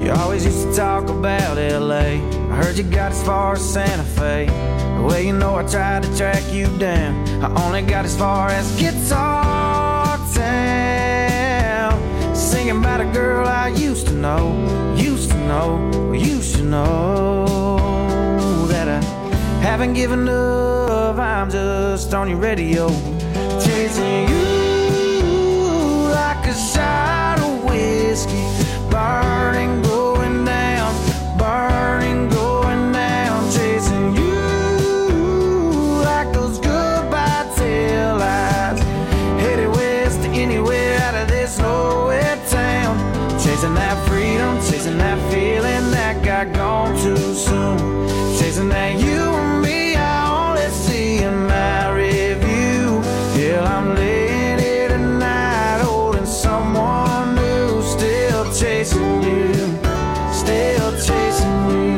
You always used to talk about L.A. I heard you got as far as Santa Fe. Well, you know I tried to track you down. I only got as far as Guitar Town. Singing about a girl I used to know. Well, you should know that I haven't given up. I'm just on your radio, chasing you like a shot of whiskey. Burning, going down, burning, going down, chasing you like those goodbye tail lights. Headed west to anywhere out of this nowhere town. Chasing that freedom, chasing that feeling that got gone too soon. Chasing that you and me, I only see in my review. Hell, I'm laying here tonight holding someone new. Still chasing you, still chasing you.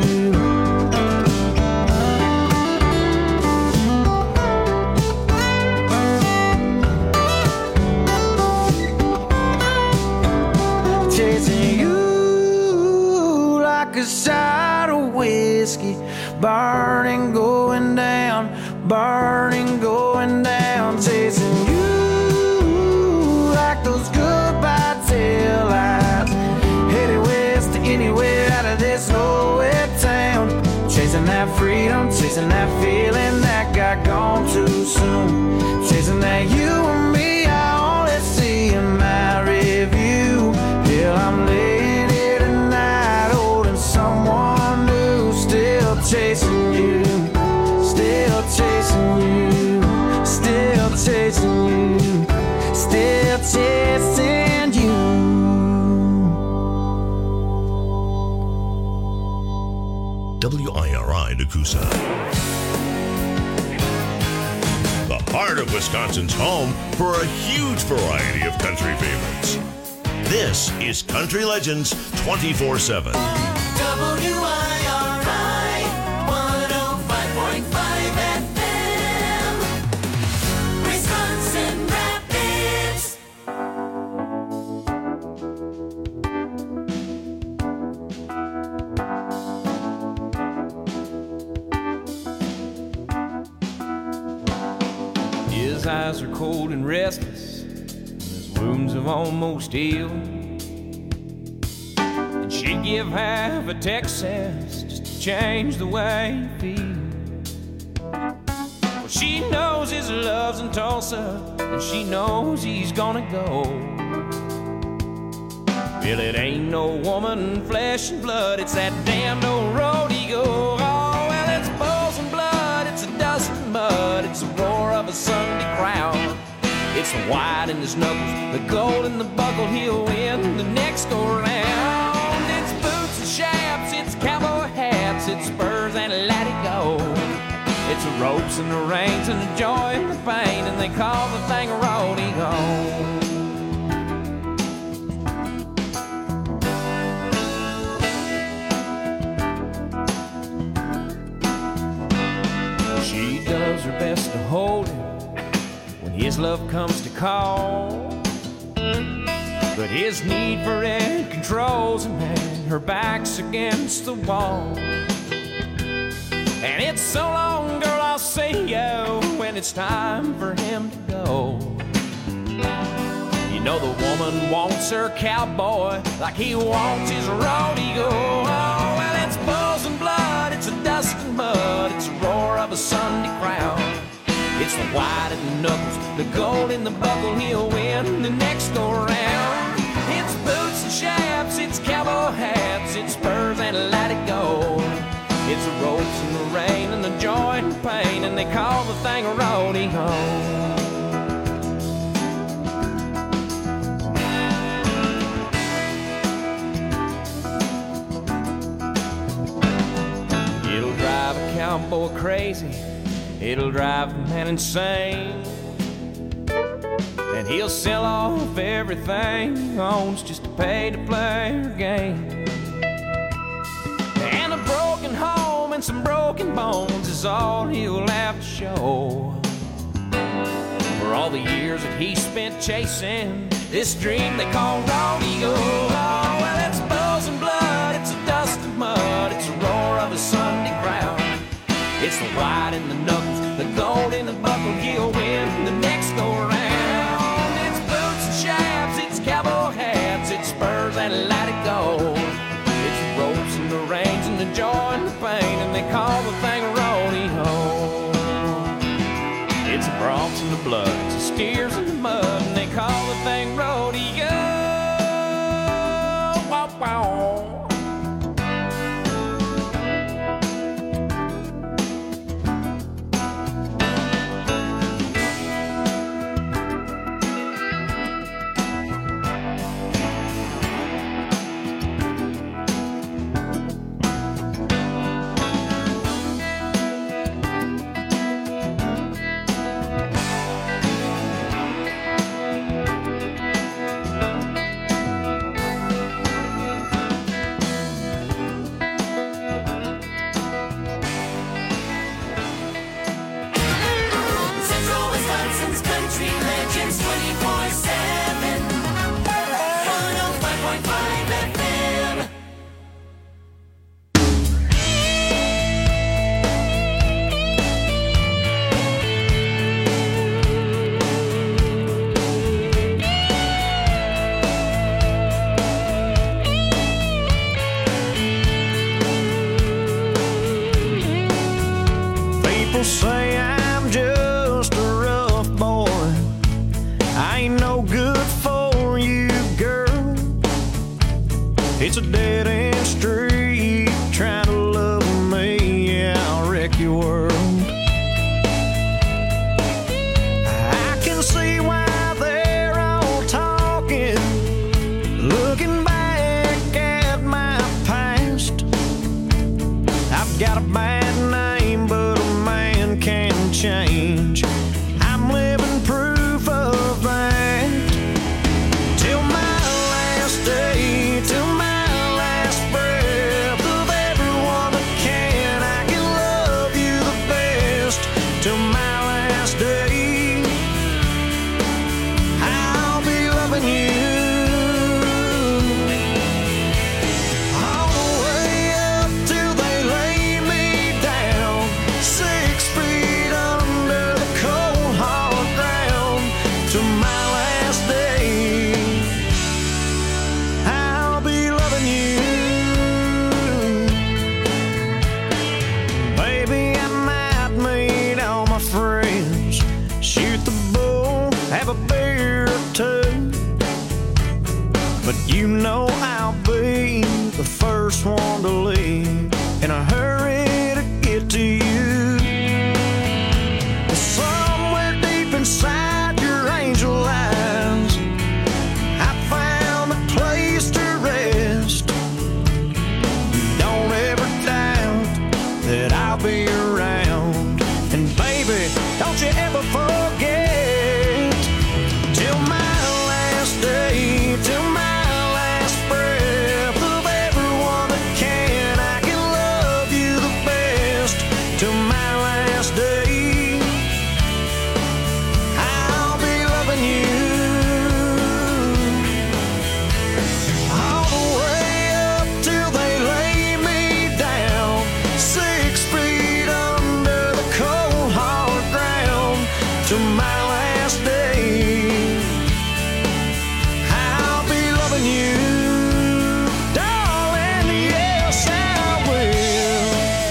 Chasing you like a shot of whiskey. Burning, going down, burning, going down. Chasing you like those goodbye tail lights. Headed west to anywhere out of this nowhere town. Chasing that freedom, chasing that feeling that got gone too soon. Chasing that you and me, I only see in my review. Hell, I'm laying here tonight holding someone new. Still chasing you, still chasing you, still chasing you, still chasing you. WIRI Nakusa. The heart of Wisconsin's home for a huge variety of country favorites. This is Country Legends 24/7. WIRI 105.5 FM, Wisconsin Rapids. His eyes are cold and restless, and his wounds have almost healed. And she'd give half a Texas just to change the way you feel. Well, she knows his love's in Tulsa, and she knows he's gonna go. Well, it ain't no woman, flesh and blood, it's that damned old road he go. Oh, well, it's bulls and blood, it's a dust and mud, it's the roar of a Sunday crowd. It's the white in his knuckles, the gold in the buckle, he'll win the next go round. It's boots and chaps, it's cowboy hats, it's spurs and let it go. It's the ropes and the reins and the joy and the pain, and they call the thing a rodeo. She does her best to hold him when his love comes to call. But his need for it controls him, and her back's against the wall. And it's so long, girl, I'll see you when it's time for him to go. You know the woman wants her cowboy like he wants his rodeo. Oh, well, it's bulls and blood, it's a dust and mud, it's the roar of a Sunday crowd. It's the white in the knuckles, the gold in the buckle, he'll win the next go round. It's boots and chaps, it's cowboy hats, it's spurs and let it go. It's the ropes and the rain and the joy and the pain, and they call the thing a rodeo. It'll drive a cowboy crazy, it'll drive a man insane, and he'll sell off everything he owns just to pay to play her game. And a broken home and some broken bones is all he'll have to show for all the years that he spent chasing this dream they call rodeo. Oh, well, it's bulls and blood, in the knuckles, the gold in the buckle, he'll win the next go round. It's boots and chaps, it's cowboy hats, it's spurs and let it go. It's the ropes and the reins and the joy and the pain, and they call the thing a rodeo. It's the broncs and the blood, it's the steers and the mud, and they call the thing rodeo. Wow, wow. Central Wisconsin's Country Legends 24/7. 105.5 FM. People say I'm just a rough boy. I ain't no good for you, girl. It's a dead end street. Trying to love me, yeah, I'll wreck your world. I can see why they're all talking, looking back at my past. I've got a bad name, but a man can change. I'm living proof of that. Till my last day, till my last breath, of everyone that can, I can love you the best. Till my last day, I'll be loving you. All the way up till they lay me down, 6 feet under the cold hard ground. Till my last day, I'll be loving you. Baby, I might meet all my friends, shoot the bull, have a beer or two, but you know I'll be the first one to leave, in a hurry to get to you. Somewhere deep inside your angel eyes, I found a place to rest. Don't ever doubt that I'll be around, and baby, don't you ever forget. Till my last day, till my last breath, of everyone that can, I can love you the best. Till my last day, I'll be loving you. All the way up till they lay me down, 6 feet under the cold hard ground. Till my last day, I'll be loving you, darling. Yes, I will.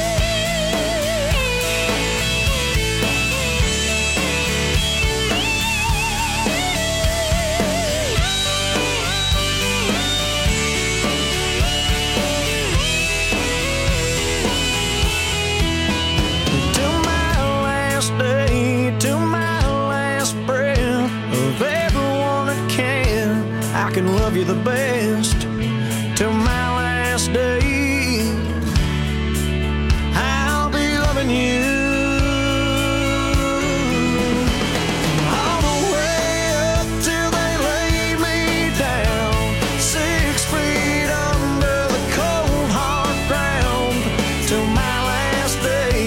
Till my last day, till my last breath, of everyone that can, I can love you the best. Till my last day, I'll be loving you. All the way up till they lay me down, 6 feet under the cold hard ground. Till my last day,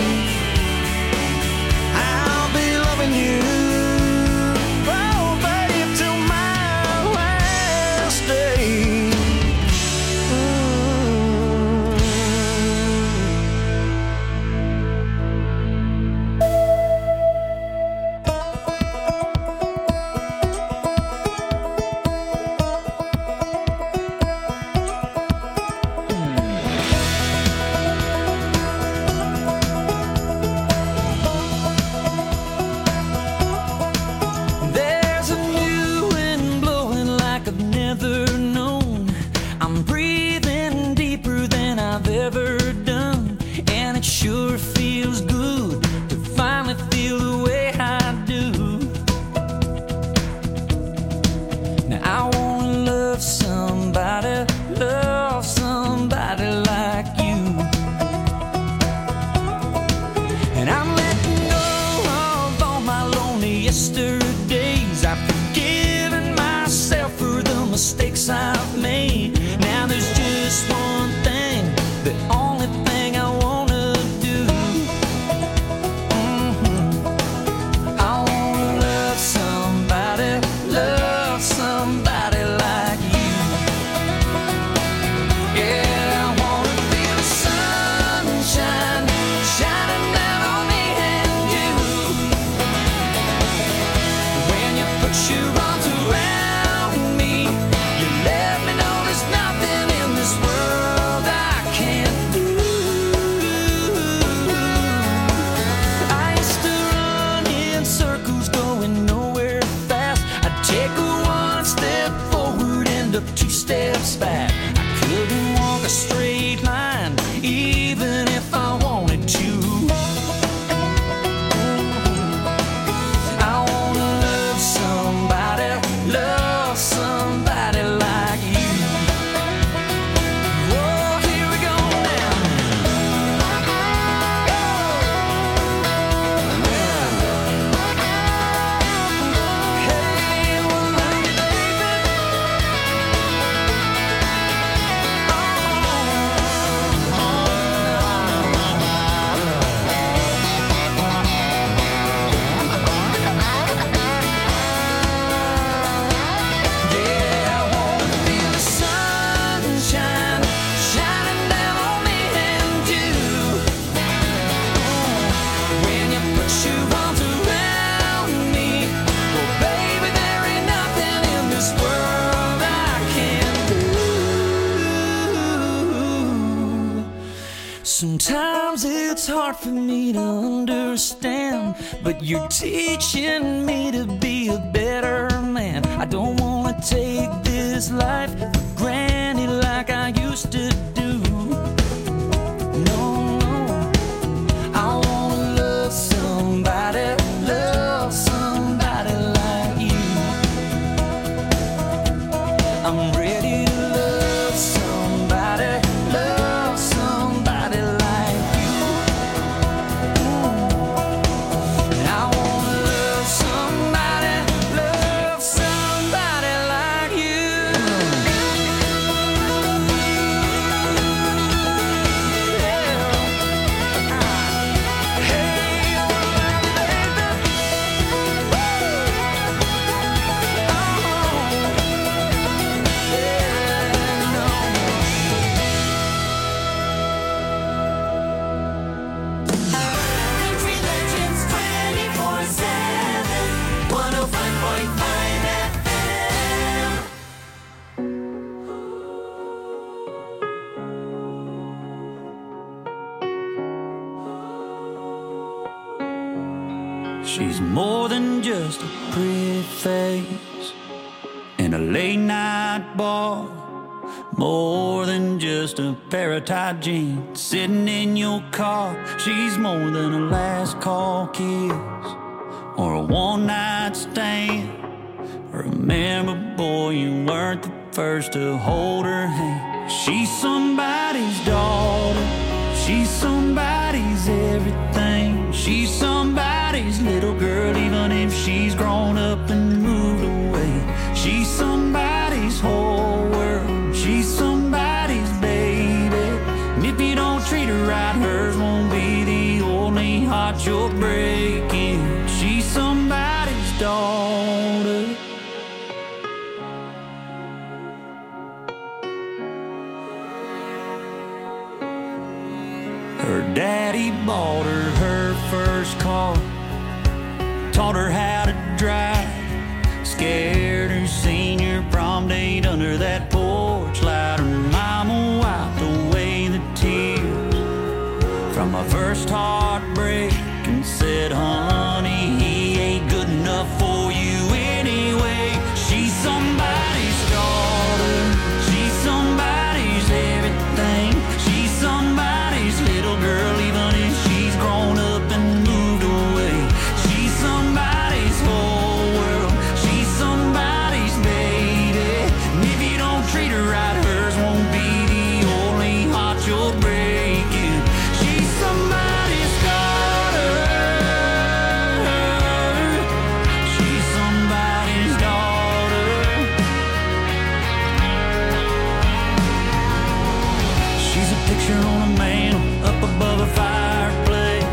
I'll be loving you. Oh, babe, till my last day. breathing deeper than I've ever done, and it sure feels good to finally feel the way I do. Now I wanna love somebody like you. And I'm letting go of all my lonely yesterdays. I've forgiven myself for the mistakes I've made. Now there's just one thing, the only thing I wanna do. I wanna love somebody like you. Yeah, I wanna feel the sunshine shining down on me and you. When you put your arms around me, you let me know there's nothing in this world I can't do. I used to run in circles going nowhere fast. I'd take one step forward, end up two steps back. I couldn't walk a straight line even if I wanted to. I wanna love somebody like you. Oh, here we go now. Hey, well, love you, baby. Yeah, I wanna feel the sunshine shining down on me and you. When you put your arms around me, well, baby, there ain't nothing in this world I can't do. Sometimes it's hard for me to understand, but you're teaching me to be a better man. I don't wanna take this life for granted like I used to do. No, no, I wanna love somebody like you. I'm ready to love somebody like you. And I wanna love somebody like you. Country Legends 24/7, 105.5 FM. She's more than just a pretty face in a late night bar, more than just a pair of tight jeans sitting in your car. She's more than a last call kiss or a one night stand. Remember, boy, you weren't the first to hold her hand. She's somebody's daughter, she's somebody's everything. She's somebody's little girl, even if she's grown up and moved away. She's somebody's whole world, she's somebody's baby. And if you don't treat her right, hers won't be the only heart you're breaking. She's somebody's daughter. Her daddy bought her first car, taught her how to drive, scared her senior prom date under that porch light. Her mama wiped away the tears from my first heartbreak and said, honey, he ain't good enough for you anyway. She's somebody's daughter, she's somebody's She's a picture on a mantle up above a fireplace.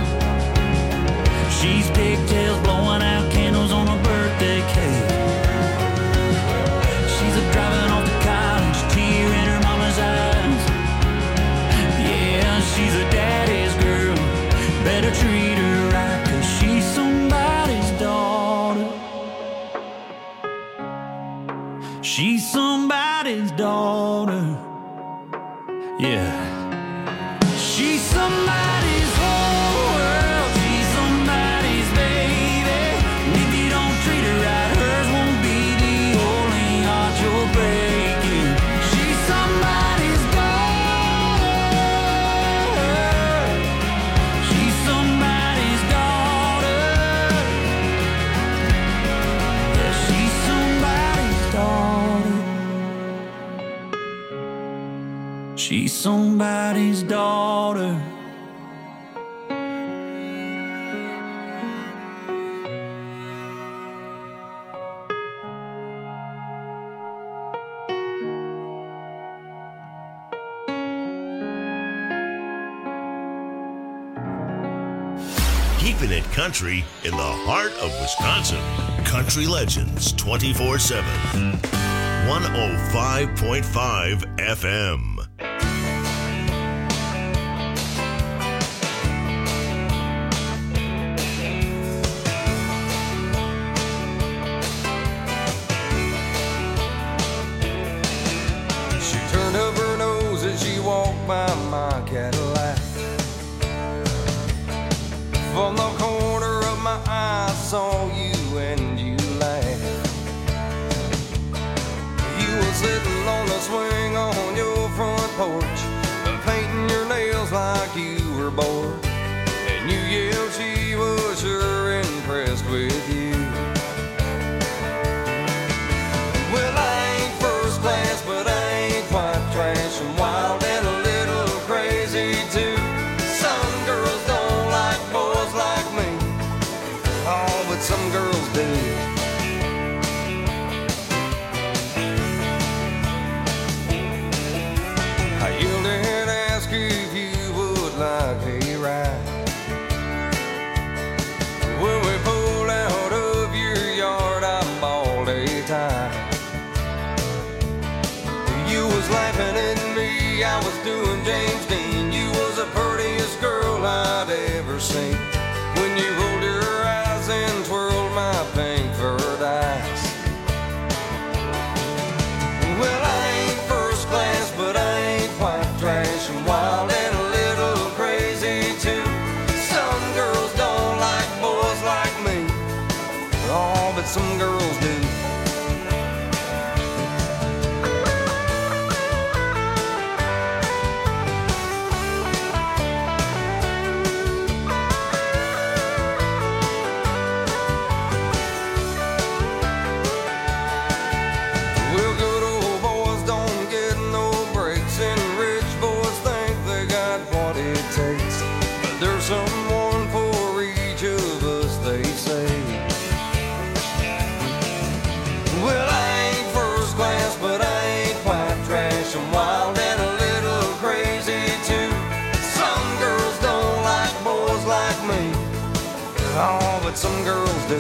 She's pigtails blowing out candles on a birthday cake. She's a driving off to college, tear in her mama's eyes. Yeah, she's a daddy's girl, better treat her right, 'cause she's somebody's daughter. She's somebody's daughter. Yeah. She's somebody's whole world. She's somebody's baby. And if you don't treat her right, hers won't be the only heart you're breaking. She's somebody's daughter. She's somebody's daughter. Yeah, she's somebody's daughter. She's somebody's daughter. Keeping it country in the heart of Wisconsin. Country Legends 24/7. 105.5 FM. She turned up her nose as she walked by my Cadillac. From the corner of my eye, I saw you and you laughed. You were sitting on the swing on your front porch, painting your nails like you were bored. And you yelled she was sure impressed with you. Well, I ain't first class, but I ain't quite trash. I'm wild and a little crazy too. Some girls don't like boys like me. Oh, but some girls do. I yelled and asked if you would like a ride. When we pulled out of your yard, I bawled a tie. You was laughing at me, I was doing James Dean. You was the prettiest girl I'd ever seen. When you rolled your eyes and twirled my pink furred eyes. Well, I ain't first class, but I ain't quite trash. I'm wild and a little crazy too. Some girls don't like boys like me. Oh, but some girls do. Well, good old boys don't get no breaks, and rich boys think they got what it takes. But there's someone for each of us, they say. Well, I ain't first class, but I ain't quite trash. I'm wild and a little crazy too. Some girls don't like boys like me. Oh, but some girls do.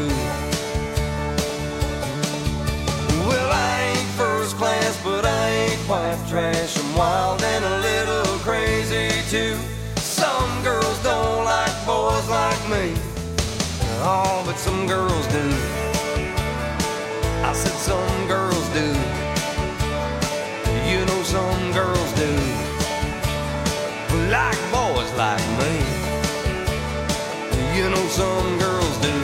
Well, I ain't first class, but I ain't quite trash. I'm wild and a little crazy too. Some girls don't like boys like me. Oh, but some girls do. I said some girls do. You know some girls do. Like boys like me. You know some girls do.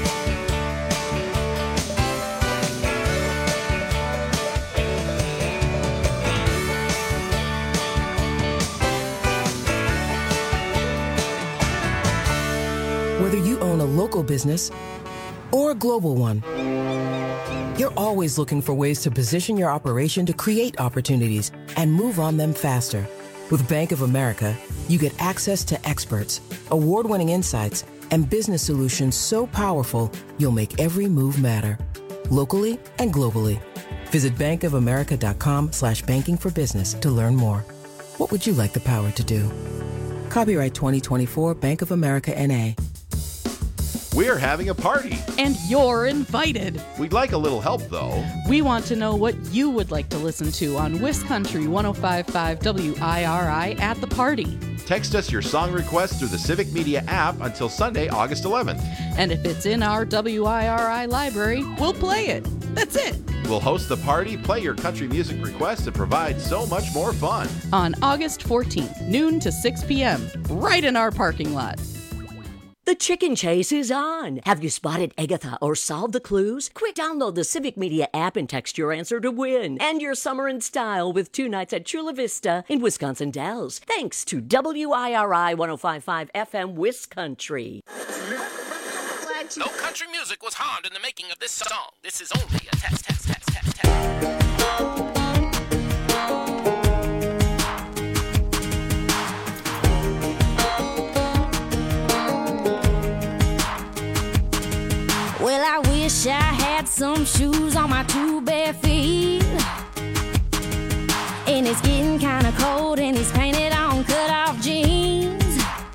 Whether you own a local business or a global one, you're always looking for ways to position your operation to create opportunities and move on them faster. With Bank of America, you get access to experts, award-winning insights, and business solutions so powerful, you'll make every move matter. Locally and globally. Visit bankofamerica.com/banking for business to learn more. What would you like the power to do? Copyright 2024 Bank of America NA. We're having a party. And you're invited. We'd like a little help, though. We want to know what you would like to listen to on Wiscountry 105.5 WIRI at the party. Text us your song request through the Civic Media app until Sunday, August 11th. And if it's in our WIRI library, we'll play it. That's it. We'll host the party, play your country music requests, and provide so much more fun. On August 14th, noon to 6 p.m., right in our parking lot. The chicken chase is on. Have you spotted Agatha or solved the clues? Quick, download the Civic Media app and text your answer to win. And your summer in style with 2 nights at Chula Vista in Wisconsin Dells. Thanks to WIRI 105.5 FM Wiscountry. No country music was harmed in the making of this song. This is only a test. Well, I wish I had some shoes on my 2 bare feet. And it's getting kind of cold and he's painted on cut-off jeans.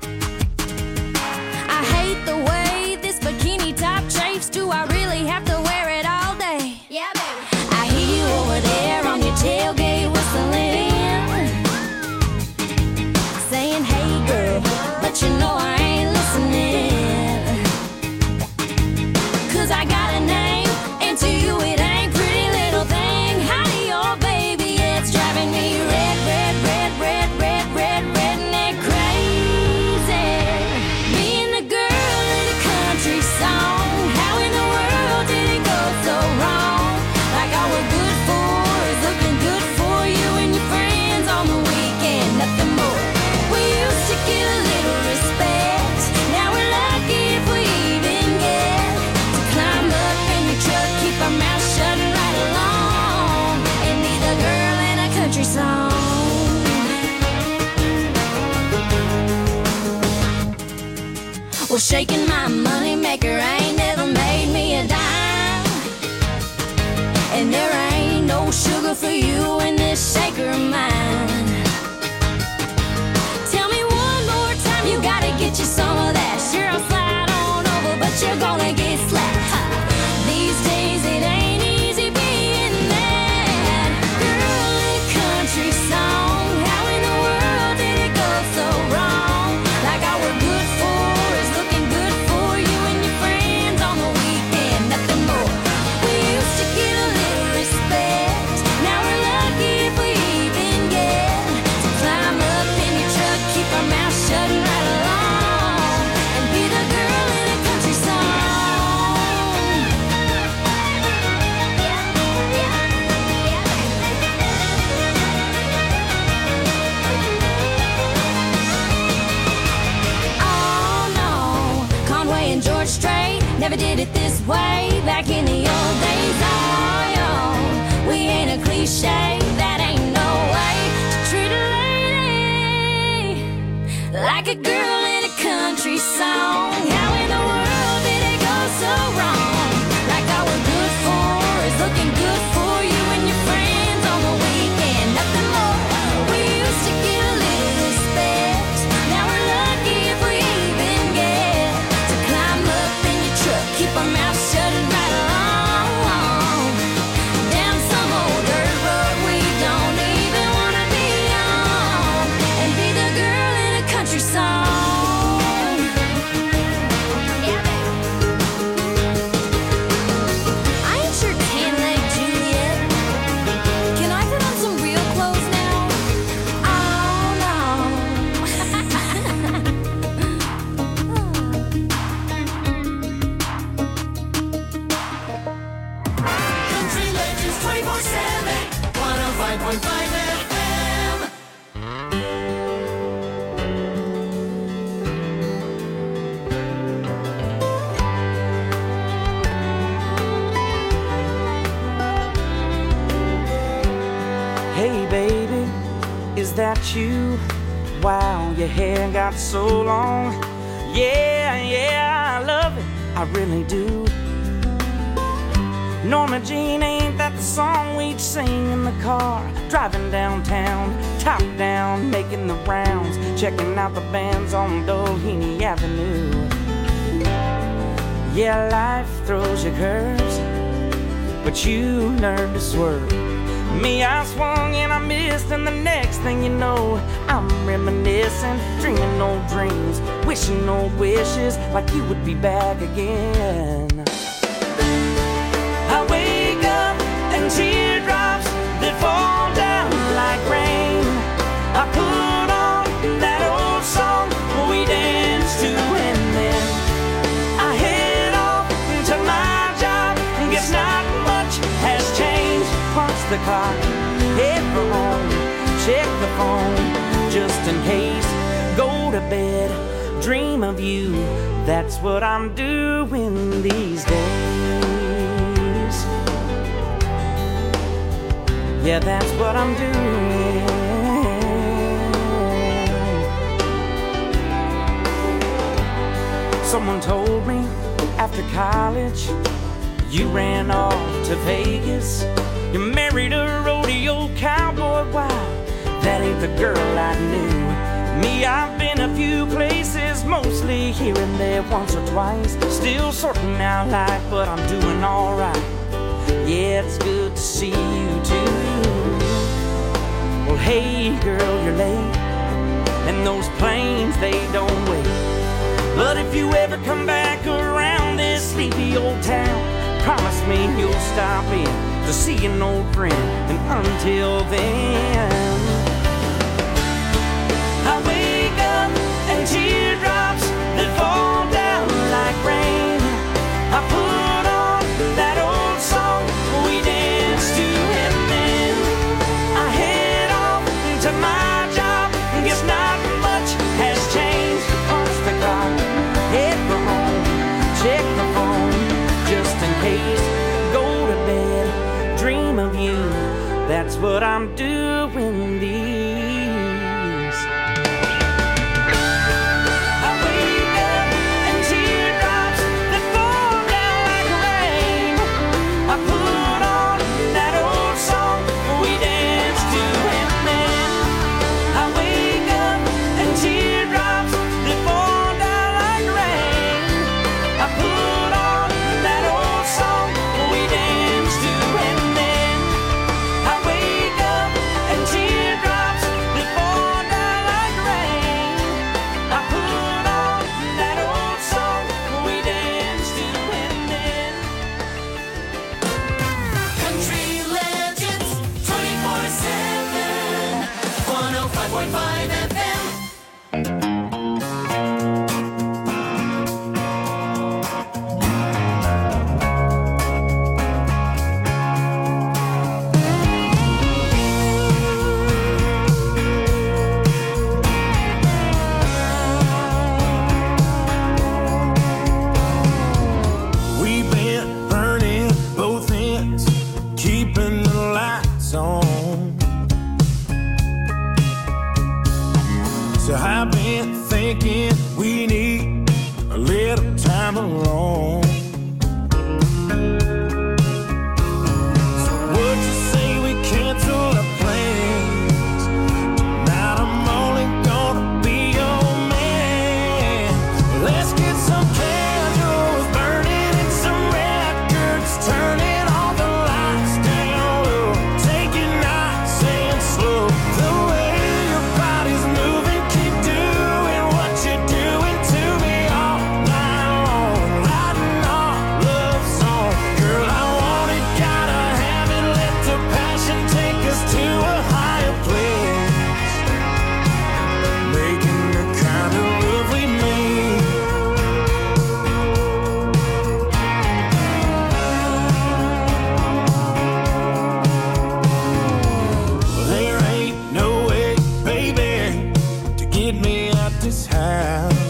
I hate the way this bikini top chafes. Do I really have to wear it all day? Yeah, baby. I hear you over there on your tailgate whistling, saying, hey girl, but you know I ain't listening. I got a name, and to you it ain't pretty little thing. Howdy, oh baby, it's driving me redneck crazy. Me and the girl in a country song. How in the world did it go so wrong? Like all we're good for is looking good for you and your friends on the weekend, nothing more. We used to get a little respect. Now we're lucky if we even get truck, keep our mouth shut and ride along and be the girl in a country song. Well, shaking my money maker ain't never made me a dime, and there ain't no sugar for you in this shaker of mine. Tell me one more time, you gotta get you some of that. Sure, I'll slide on over, but you're gonna get slapped. These days it ain't easy being that girl in a country song. How in the world did it go so wrong? Like all we're good for is looking good for you and your friends on the weekend, nothing more. We used to get a little respect. Now we're lucky if we even get to climb up in your truck, keep our mouth shut and ride along and be the girl in a country song. George Strait never did it this way back in the old days. Oh, yo, we ain't a cliche. That ain't no way to treat a lady like a girl in a country song. How in the world did it go so wrong? Like all we're good for is looking good for you and your friends on the weekend, nothing more. We used to get a little respect. Now we're lucky if we even get to climb up in your truck, keep our mouth shut and ride along down some old dirt road we don't even wanna be on and be the girl in a country song. Yeah, baby. I ain't sure tan-leg Juliet. Can I put on some real clothes now? Oh no. Country Legends 24/7, 105.5 FM. Hey baby, is that you? Wow, your hair got so long. Yeah, I love it, I really do. Norma Jean, ain't that the song we'd sing in the car? Driving downtown, top down, making the rounds, checking out the bands on Doheny Avenue. Yeah, life throws you curves, but you learn to swerve. Me, I swung and I missed, and the next thing you know, I'm reminiscing, dreaming old dreams, wishing old wishes like you would be back again. I wake up and teardrops that fall down like rain. I put on that old song we danced to, and then I head off to my job. Guess not much has changed. Punch the clock, head for home, check the phone just in case. Go to bed, dream of you. That's what I'm doing these days. Yeah, that's what I'm doing. Someone told me after college you ran off to Vegas. You married a rodeo cowboy. Wow, that ain't the girl I knew. Me, I've been a few places, mostly here and there, once or twice. Still sorting out life, but I'm doing alright. Yeah, it's good to see you too. Well, hey girl, you're late, and those planes, they don't wait. But if you ever come back around this sleepy old town, promise me you'll stop in to see an old friend. And until then, I wake up and teardrops that fall down like rain. I put on that old song we danced to, and then I head off to my job. Guess not much has changed. Punch the clock, head for home, check the phone just in case. Go to bed, dream of you. That's what I'm doing these. I wake up and teardrops that fall down like rain. I put on that old song we danced to, and then I wake up and teardrops that fall down like rain. I put on that old song we danced to, and then I wake up and teardrops that fall down like rain. I put on that old song we danced to, and then Country Legends 24/7, 105.5 FM. We've been burning both ends, keeping the lights on. So I've been thinking we need a little time alone. So would you say we cancel our plans? Tonight I'm only gonna be your man. Let's get some candles burning and some records turning, all the lights down low. Take it nice and slow. The way your body's moving, keep doing what you're doing to me all night long. Writing our love song. Girl, I want it, gotta have it. Let the passion take us to a higher place. Making the kind of love we made. There ain't no way, baby, to get me out this house.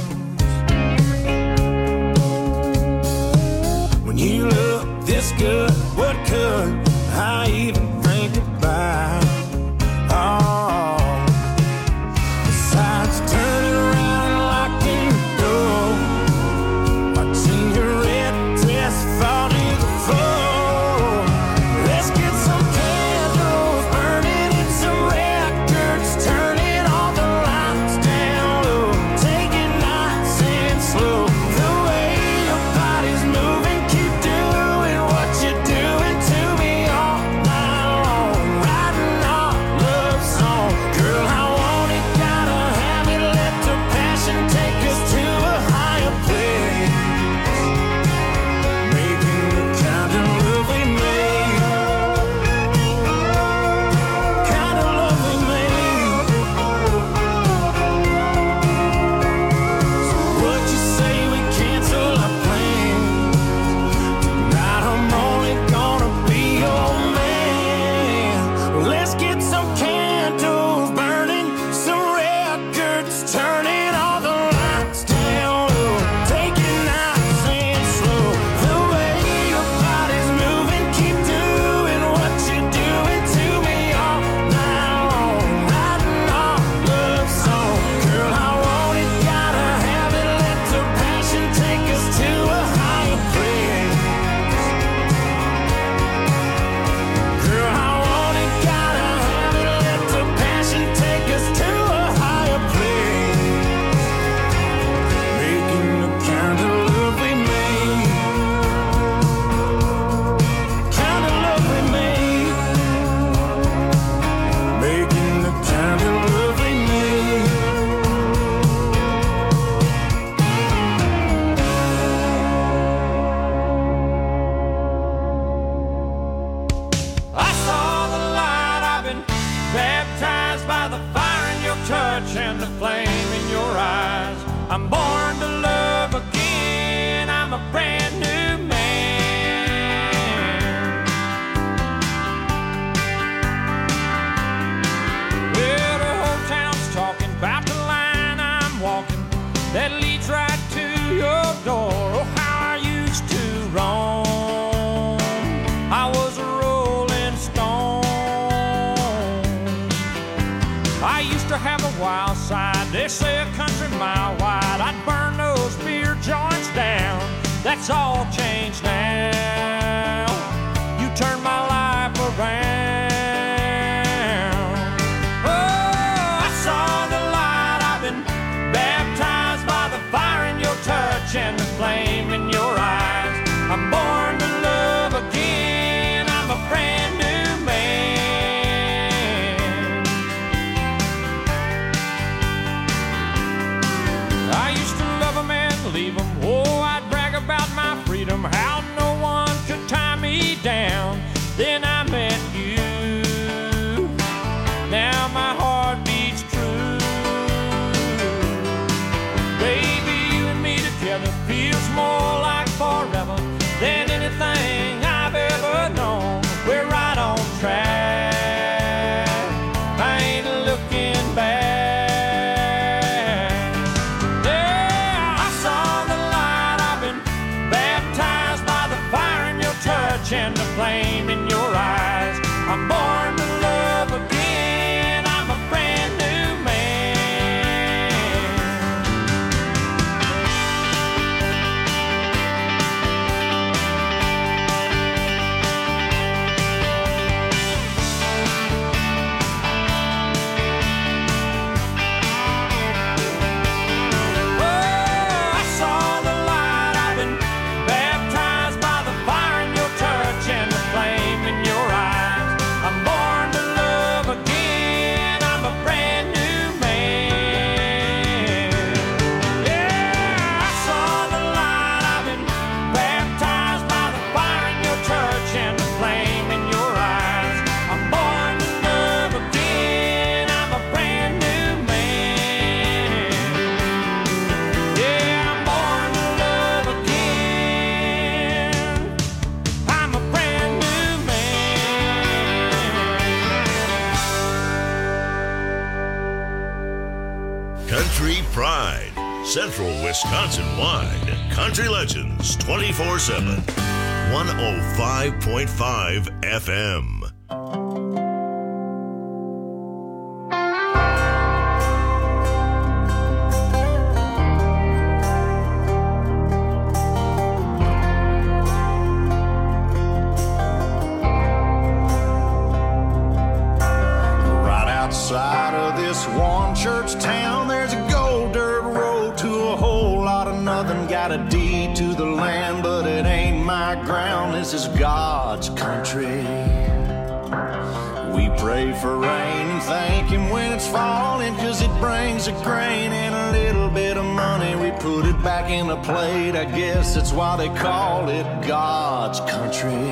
When you look this good, what could I even think about? Oh, besides turning around and locking the door, watching your red dress fall to the floor. Let's get some candles burning and some records turning, all the lights touch and the flame in your eyes. I'm born to love again. I'm a brand new man. Well, the whole town's talking about the line I'm walking that leads right to your door. Oh, how I used to roam. I was a rolling stone. I used to have a wild side. They say a country mile wide. I'd burn those beer joints down. That's all changed now. You turned my life around. Oh, I saw the light. I've been baptized by the fire in your touch and the flame in your eyes. I'm born to love again. I'm a brand new man. I used to love a man, leave him. Oh, I'd brag about my freedom, how no one could tie me down. Then I met you. Now my heart beats true. Baby, you and me together feels more like forever than anything I've ever known. We're right on track. I ain't looking back. Yeah, I saw the light. I've been baptized by the fire in your touch and the flame in your eyes. I'm born to love again. I'm a brand new man. Oh, I saw the light. I've been baptized by the fire in your touch and the flame in your eyes. I'm born to love again. I'm a brand new man. Yeah, I saw the light. I've been baptized by the fire in your touch and the flame in your eyes. I'm born to love again. I'm a brand new man. Yeah, I'm born to love again. I'm a brand new man. Country Pride, Central Wisconsin wide. Country Legends 24/7. 105.5 FM. Right outside of this one church town, there's a gold dirt road to a whole lot of nothing. Got a deed to the land, but it ain't my ground. This is God's country. We pray for rain and thank Him when it's falling, 'cause it brings a grain and a little bit of money. We put it back in the plate. I guess that's why they call it God's country.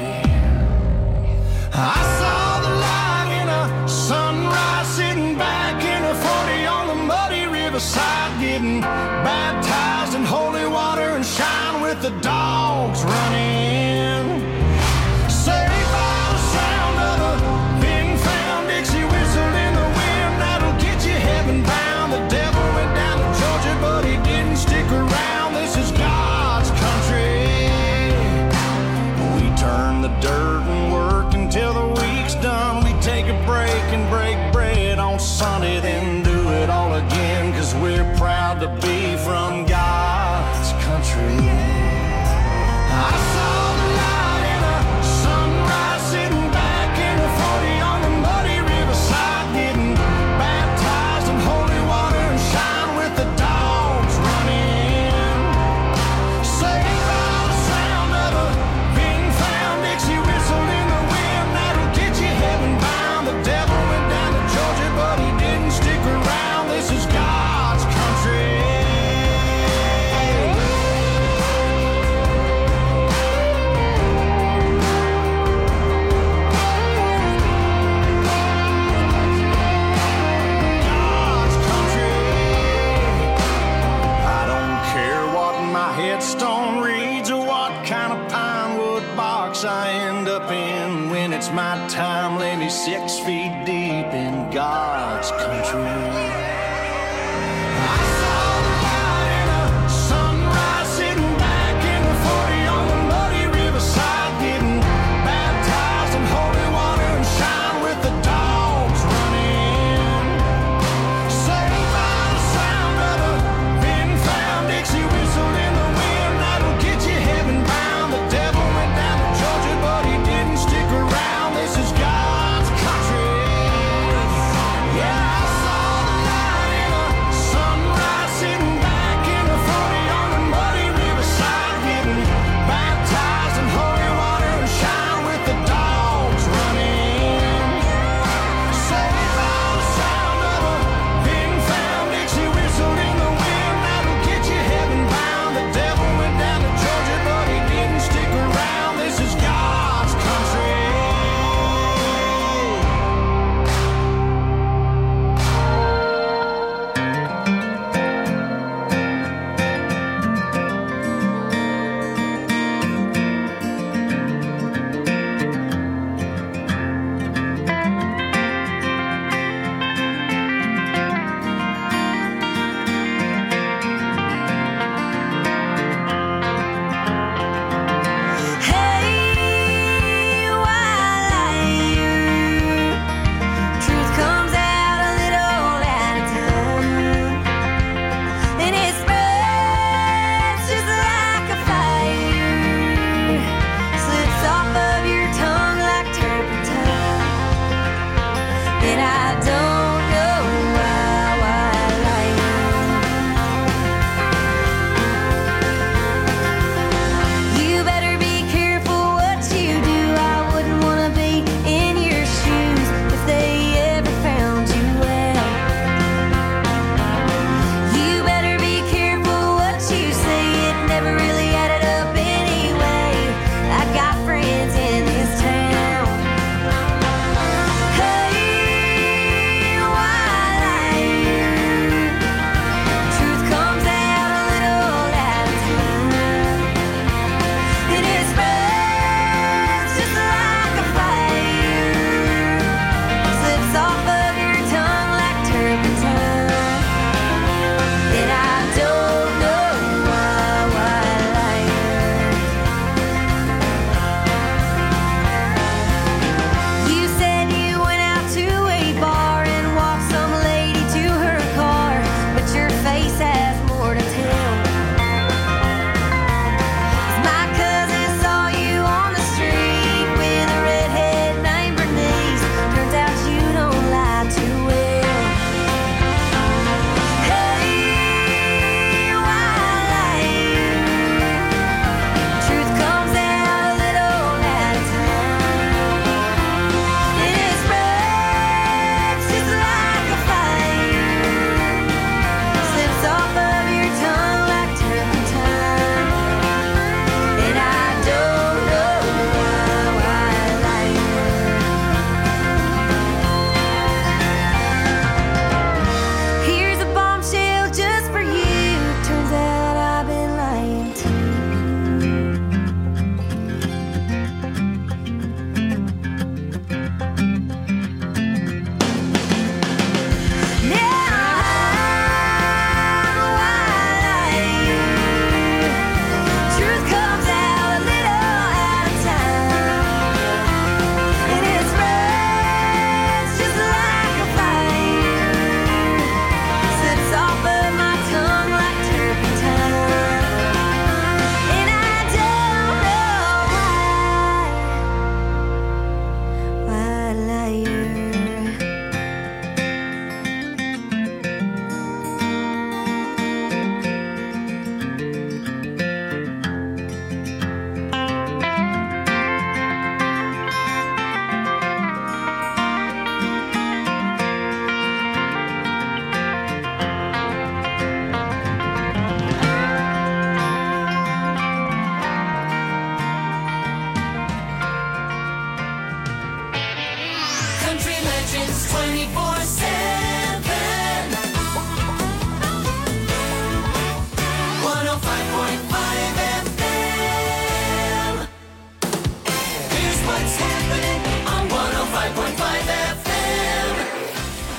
I saw the light in a sunrise, sitting back in a 40 on the muddy riverside, getting baptized in holy water and shine with the dogs running. Saved by the sound of a pin-found Dixie whistle in the wind that'll get you heaven bound. The devil went down to Georgia, but he didn't stick around. This is God's country. We turn the dirt and work until the week's done. We take a break and break bread on Sunday, then do it all again, 'cause we're proud to be from God's country. I saw the light in a sunrise, sitting back in a 40 on the muddy riverside, getting baptized in holy water and shine with the dogs running. Saved by the sound of a pin-found Dixie whistle in the wind that'll get you heaven bound. The devil went down to Georgia, but he didn't stick around. This is God's country. it's my time, lay me 6 feet deep in God's country.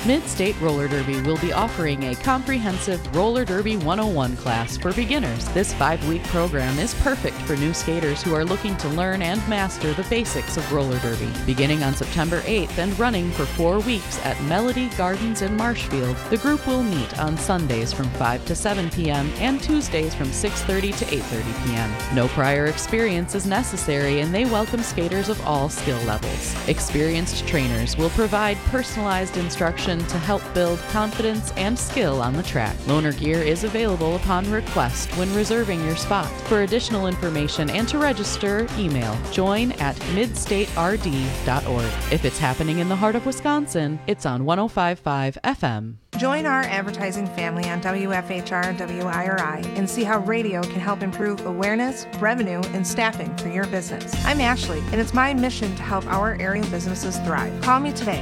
Mid-State Roller Derby will be offering a comprehensive Roller Derby 101 class for beginners. This 5-week program is perfect for new skaters who are looking to learn and master the basics of roller derby. Beginning on September 8th and running for 4 weeks at Melody Gardens in Marshfield, the group will meet on Sundays from 5 to 7 p.m. and Tuesdays from 6:30 to 8:30 p.m. No prior experience is necessary, and they welcome skaters of all skill levels. Experienced trainers will provide personalized instruction to help build confidence and skill on the track. Loaner gear is available upon request when reserving your spot. For additional information and to register, email join@midstaterd.org. If it's happening in the heart of Wisconsin, it's on 105.5 FM. Join our advertising family on WFHR WIRI and see how radio can help improve awareness, revenue, and staffing for your business. I'm Ashley, and it's my mission to help our area businesses thrive. Call me today,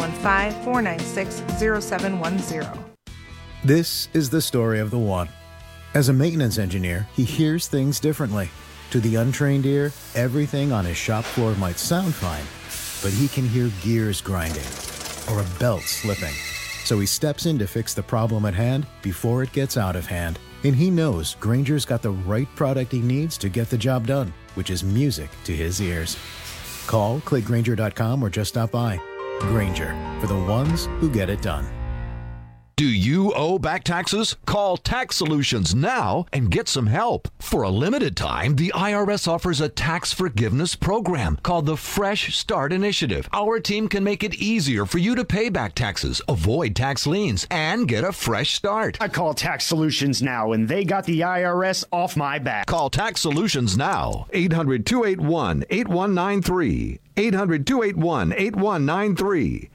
715-496-0710. This is the story of the one. As a maintenance engineer, he hears things differently. To the untrained ear, everything on his shop floor might sound fine, but he can hear gears grinding or a belt slipping. So he steps in to fix the problem at hand before it gets out of hand. And he knows Grainger's got the right product he needs to get the job done, which is music to his ears. Call, click Grainger.com, or just stop by. Grainger, for the ones who get it done. Do you owe back taxes? Call Tax Solutions now and get some help. For a limited time, the IRS offers a tax forgiveness program called the Fresh Start Initiative. Our team can make it easier for you to pay back taxes, avoid tax liens, and get a fresh start. I call Tax Solutions now, and they got the IRS off my back. Call Tax Solutions now. 800-281-8193. 800-281-8193.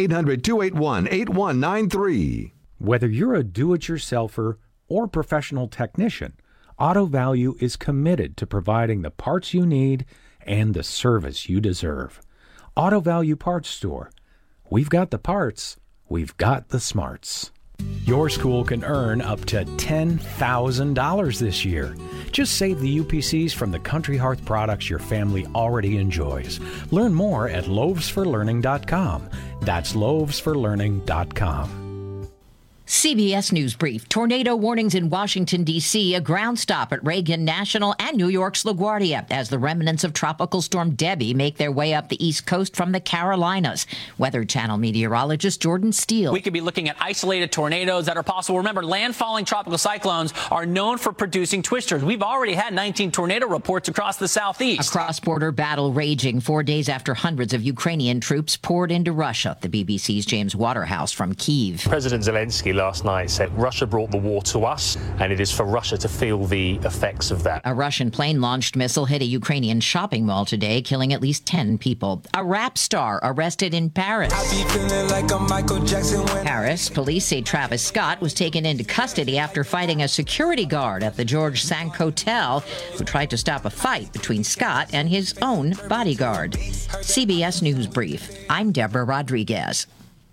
800-281-8193. Whether you're a do-it-yourselfer or professional technician, Auto Value is committed to providing the parts you need and the service you deserve. Auto Value Parts Store. We've got the parts. We've got the smarts. Your school can earn up to $10,000 this year. Just save the UPCs from the Country Hearth products your family already enjoys. Learn more at loavesforlearning.com. That's loavesforlearning.com. CBS News Brief. Tornado warnings in Washington, D.C., a ground stop at Reagan National and New York's LaGuardia as the remnants of Tropical Storm Debbie make their way up the East Coast from the Carolinas. Weather Channel meteorologist Jordan Steele. We could be looking at isolated tornadoes that are possible. Remember, landfalling tropical cyclones are known for producing twisters. We've already had 19 tornado reports across the southeast. A cross-border battle raging 4 days after hundreds of Ukrainian troops poured into Russia. The BBC's James Waterhouse from Kyiv. President Zelensky last night said Russia brought the war to us, and it is for Russia to feel the effects of that. A Russian plane-launched missile hit a Ukrainian shopping mall today, killing at least 10 people. A rap star arrested in Paris. Like Paris, police say Travis Scott was taken into custody after fighting a security guard at the Georges Cinq Hotel, who tried to stop a fight between Scott and his own bodyguard. CBS News Brief. I'm Deborah Rodriguez.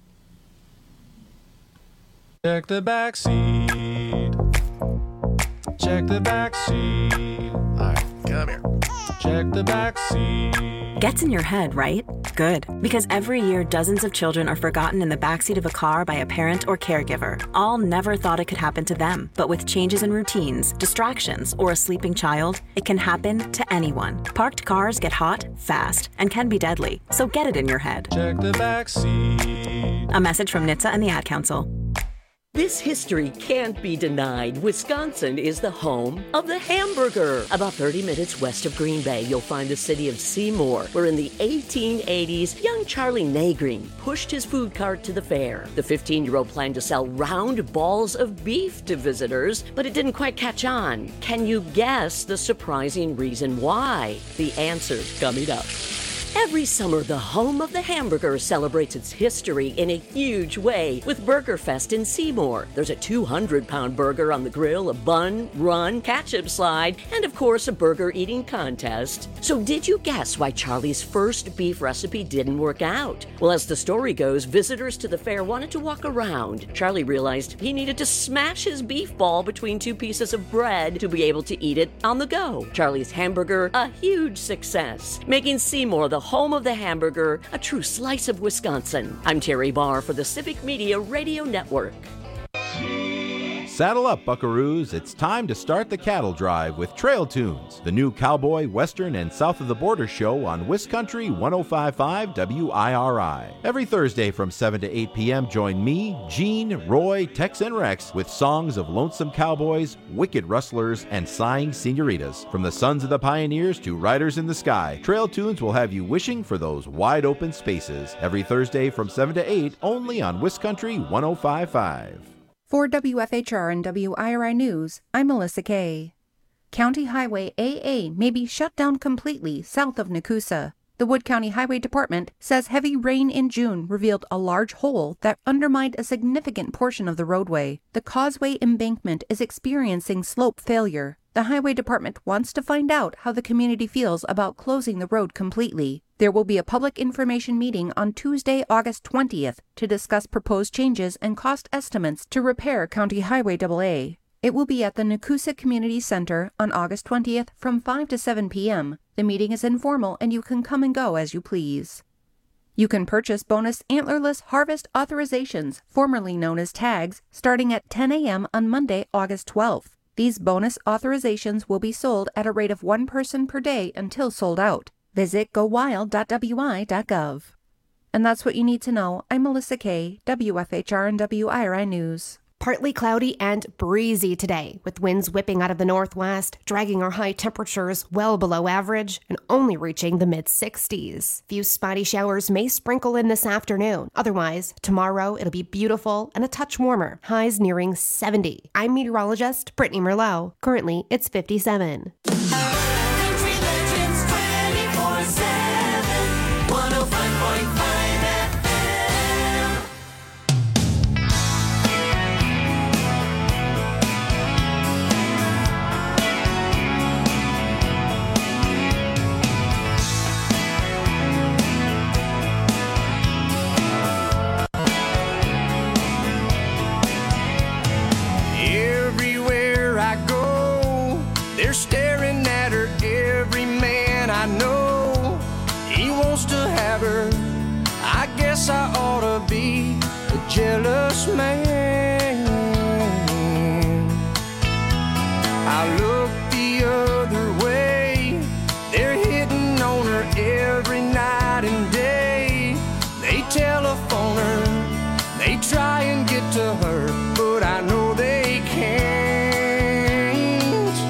Check the back seat. Check the back seat. All right, come here. Check the back seat. Gets in your head, right? Good. Because every year, dozens of children are forgotten in the backseat of a car by a parent or caregiver. All never thought it could happen to them. But with changes in routines, distractions, or a sleeping child, it can happen to anyone. Parked cars get hot, fast, and can be deadly. So get it in your head. Check the back seat. A message from NHTSA and the Ad Council. This history can't be denied. Wisconsin is the home of the hamburger. About 30 minutes west of Green Bay, you'll find the city of Seymour, where in the 1880s, young Charlie Nagreen pushed his food cart to the fair. The 15-year-old planned to sell round balls of beef to visitors, but it didn't quite catch on. Can you guess the surprising reason why? The answer's coming up. Every summer, the home of the hamburger celebrates its history in a huge way with Burger Fest in Seymour. There's a 200-pound burger on the grill, a bun, run, ketchup slide, and of course a burger eating contest. So did you guess why Charlie's first beef recipe didn't work out? Well, as the story goes, visitors to the fair wanted to walk around. Charlie realized he needed to smash his beef ball between two pieces of bread to be able to eat it on the go. Charlie's hamburger, a huge success, making Seymour the home of the hamburger, a true slice of Wisconsin. I'm Terry Barr for the Civic Media Radio Network. Saddle up, buckaroos. It's time to start the cattle drive with Trail Tunes, the new cowboy, western, and south of the border show on Wiscountry 105.5 WIRI. Every Thursday from 7 to 8 p.m., join me, Gene, Roy, Tex, and Rex with songs of lonesome cowboys, wicked rustlers, and sighing senoritas. From the sons of the pioneers to riders in the sky, Trail Tunes will have you wishing for those wide open spaces. Every Thursday from 7 to 8, only on Wiscountry 105.5. For WFHR and WIRI News, I'm Melissa Kay. County Highway AA may be shut down completely south of Nakusa. The Wood County Highway Department says heavy rain in June revealed a large hole that undermined a significant portion of the roadway. The causeway embankment is experiencing slope failure. The Highway Department wants to find out how the community feels about closing the road completely. There will be a public information meeting on Tuesday, August 20th to discuss proposed changes and cost estimates to repair County Highway AA. It will be at the Nakusa Community Center on August 20th from 5 to 7 p.m. The meeting is informal and you can come and go as you please. You can purchase bonus antlerless harvest authorizations, formerly known as tags, starting at 10 a.m. on Monday, August 12th. These bonus authorizations will be sold at a rate of one person per day until sold out. Visit gowild.wi.gov. And that's what you need to know. I'm Melissa Kay, WFHR and WIRI News. Partly cloudy and breezy today, with winds whipping out of the northwest, dragging our high temperatures well below average and only reaching the mid-60s. Few spotty showers may sprinkle in this afternoon. Otherwise, tomorrow it'll be beautiful and a touch warmer, highs nearing 70. I'm meteorologist Brittany Merlot. Currently, it's 57. Country Legends 24/7, 105.5 FM. Everywhere I go, they're staring at her. Every man I know, he wants to have her. I guess I ought to be a jealous man. I look the other way, they're hitting on her every night and day. They telephone her, they try and get to her, but I know they can't.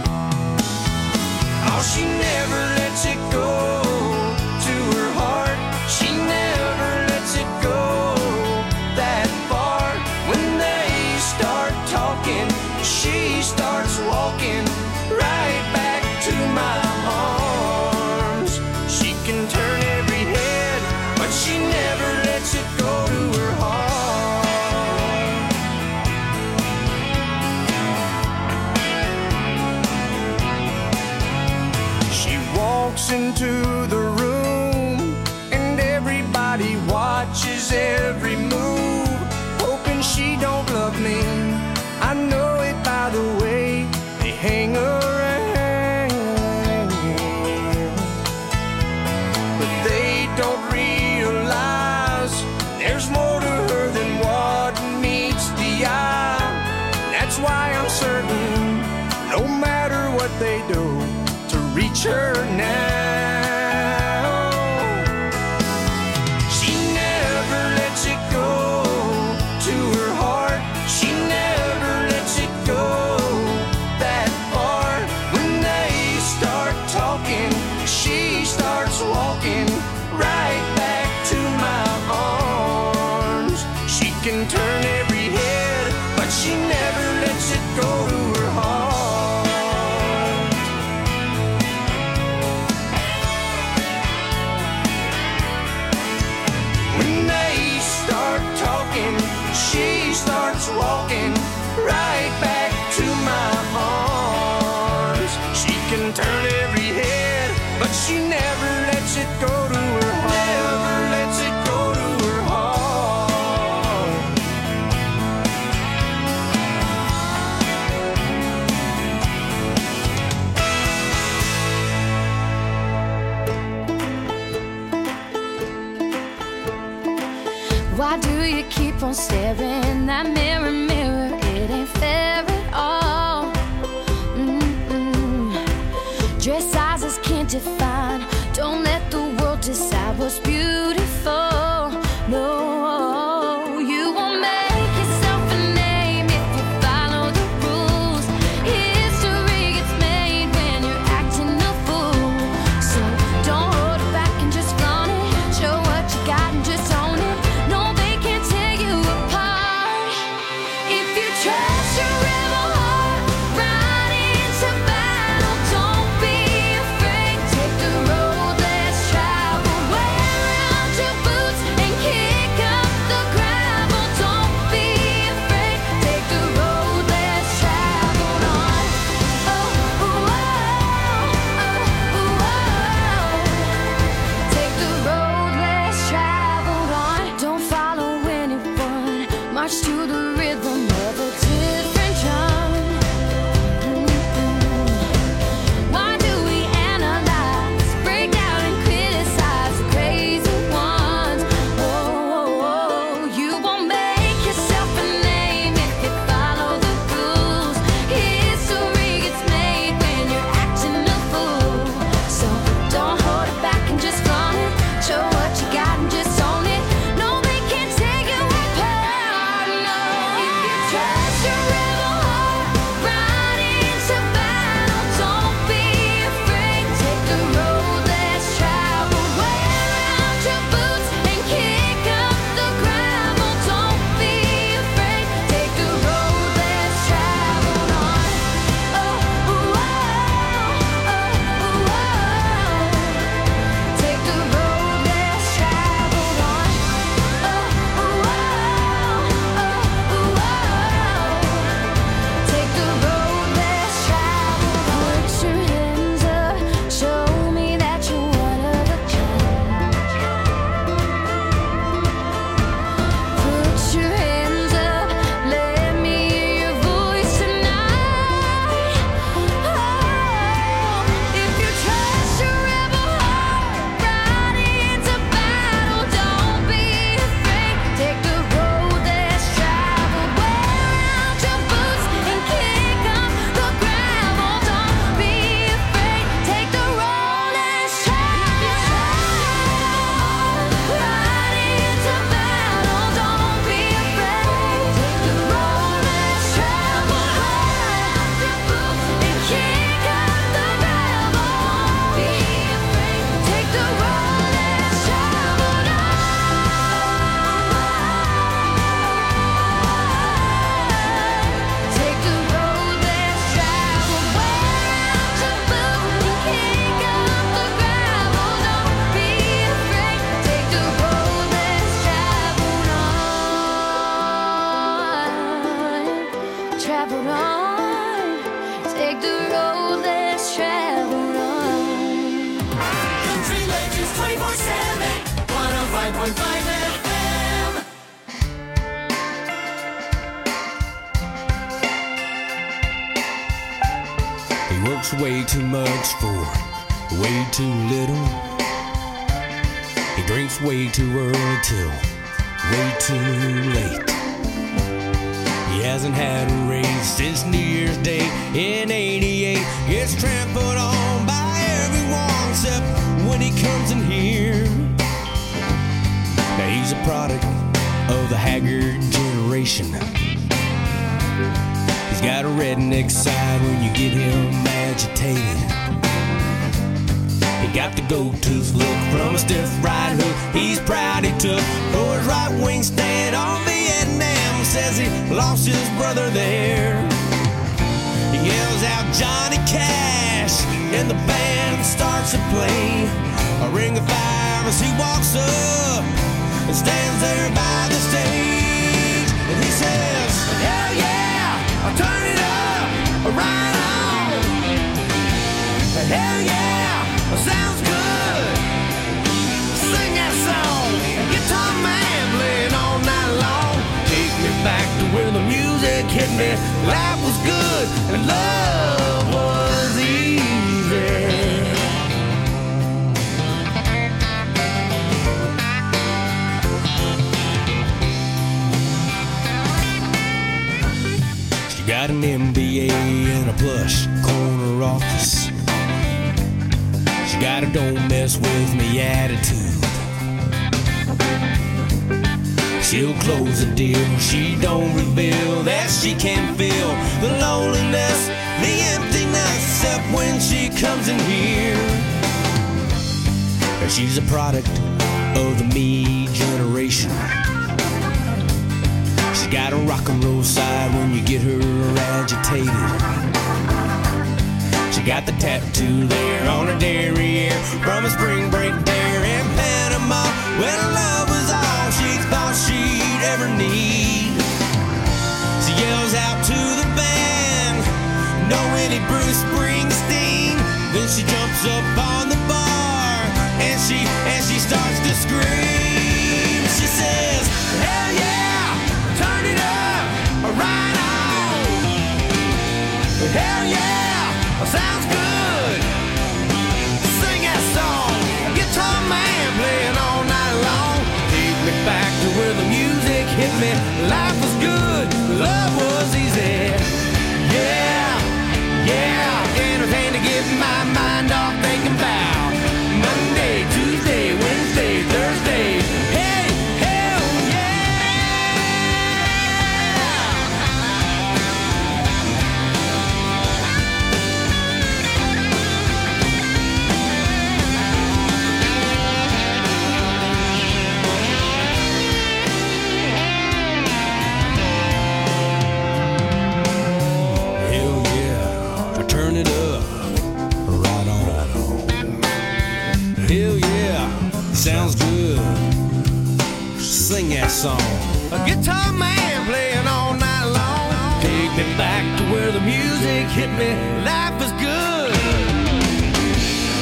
Oh, she never lets it go to her heart. She never lets it go that far. When they start talking, she starts walking right back to my arms. She can turn every head, but she never lets it go to her heart. She walks into the room and everybody watches every move, hoping she don't love me. I know it by the way they hang around, but they don't realize there's more to her than what meets the eye. That's why I'm certain, no matter what they do, to reach her now. She never lets it go to her heart. She never lets it go that far. When they start talking, she starts walking right back to my arms. She can turn every head, but she never lets it go to her heart. Don't stare in that mirror, mirror. It ain't fair at all. Dress sizes can't define. Don't let the world decide what's beautiful. No, you won't make yourself a name if you follow the rules. History gets made when you're acting a fool. So don't hold it back and just flaunt it. Show what you got and just own it. No, they can't tear you apart. If you trust your rebel heart, ride into battle. Don't be afraid. Take the road less traveled. Wear out your boots and kick up the gravel. Don't be afraid. Take the road less traveled on. Take the road less traveled on. Don't follow anyone. March to the rhythm of a different drum. Why do we analyze, break down and criticize the crazy ones? You won't make yourself a name if you follow the rules. History gets made when you're acting a fool. So don't hold it back and just flaunt it. Show what you got and just own it. No, they can't take you apart. No, if you trust your rebel heart, ride into battle. Don't be afraid. Take the road less traveled. Wear out your boots and kick up the gravel. Don't be afraid. Take the road less traveled on. Take the road less traveled on. Take the road less traveled on. Put your hands up, show me that you're one of a kind. Put your hands up, let me hear your voice tonight. If you trust your rebel heart, ride into battle. Don't be afraid. Take the road less traveled. Wear out your boots and kick up the gravel. Don't be afraid. Take the road less traveled. Ride into battle. Don't be afraid. Take the road less traveled. Wear out your boots and kick up the gravel. Don't be afraid. Take the road less traveled. Take the road less traveled. Wear out your boots and kick up the gravel. Don't be afraid. Take the road less traveled on. Traveled on. Take the road less traveled on. Country Legends 24/7, 105.5 FM. He works way too much for way too little. He drinks way too early till way too late. He hasn't had a raise since New Year's Day in '88. Gets trampled on by everyone except when he comes in here. Now he's a product of the haggard generation. He's got a redneck side when you get him agitated. He got the gold-tooth look from a stiff right hook he's proud he took for his right-wing stand on Vietnam. Says he lost his brother there. He yells out Johnny Cash and the band starts to play a ring of fire as he walks up and stands there by the stage. And he says, hell yeah, I'll turn it up, right on. Hell yeah, sounds good. Sing that song, guitar man playing all night long. Take me back to where the music hit me. Life was good and love was easy. an MBA and a plush corner office. She got a don't mess with me attitude. She'll close a deal, she don't reveal that she can feel the loneliness, the emptiness up when she comes in here. She's a product of the me generation. She's got a rock and roll side when you get her agitated. She got the tattoo there on her derriere from a spring break there in Panama when love was all she thought she'd ever need. She yells out to the band, "No any Bruce Springsteen." Then she jumps up on the bar and she starts to scream. She says, "Hell yeah, turn it up, right on. Hell yeah, sounds good. Sing that song, guitar man playing all night long. Take me back to where the music hit me. Life was good, love was easy. Yeah, yeah, anything to get my mind off thinking about Monday, Tuesday, Wednesday, Thursday. Hey, hell Hell yeah, turn it up, right on. Hell yeah, sounds good. Sing that song. A guitar man playing all night long. Take me back to where the music hit me. Life was good.